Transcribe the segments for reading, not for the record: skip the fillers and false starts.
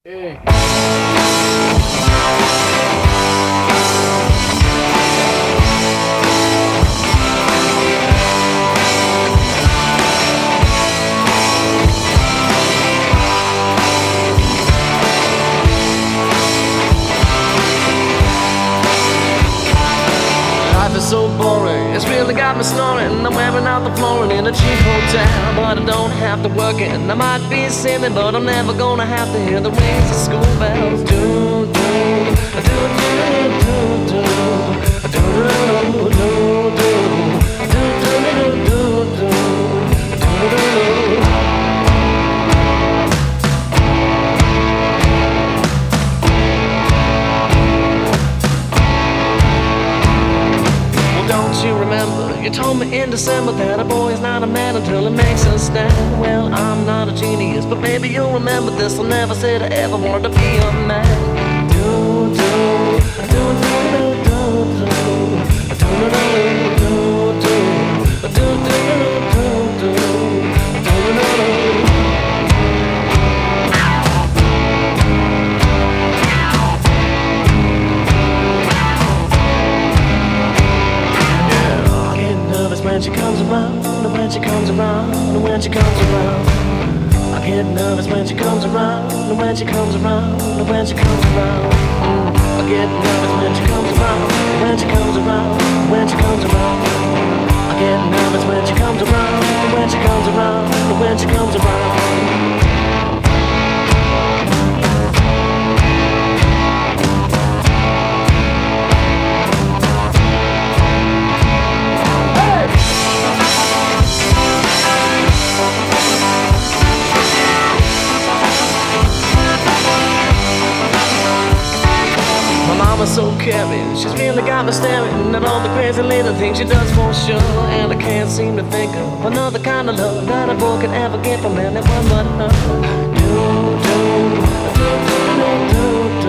Hey. Life is so boring, it's really got me snoring. I'm wearing out the flooring in a cheap hotel, but I don't have to work it. I might be silly, but I'm never gonna have to hear the rings of school bells. Do do do do do do do do do you remember, you told me in December that a boy is not a man until he makes a stand. Well, I'm not a genius, but maybe you'll remember this. I never said I ever wanted to be a man. Do do do do do do do do do do do do. When she comes around, when she comes around, when she comes around, I get nervous when she comes around, when she comes around, when she comes around. I get nervous when she comes around, when she comes around, when she comes around. I get nervous when she comes around, when she comes around, when she comes around. So caring, she's really got me staring at all the crazy little things she does for sure. And I can't seem to think of another kind of love that a boy could ever get from anyone but her. Do do do do do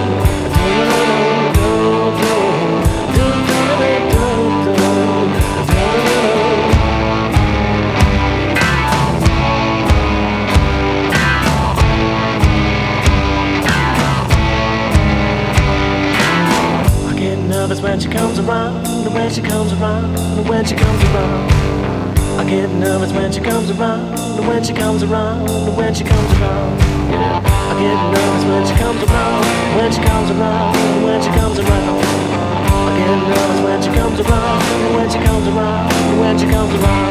when she comes around, when she comes around, when she comes around. I get nervous when she comes around, when she comes around, when she comes around. Yeah. I get nervous when she comes around, when she comes around, when she comes around. I get nervous when she comes around, when she comes around, when she comes around.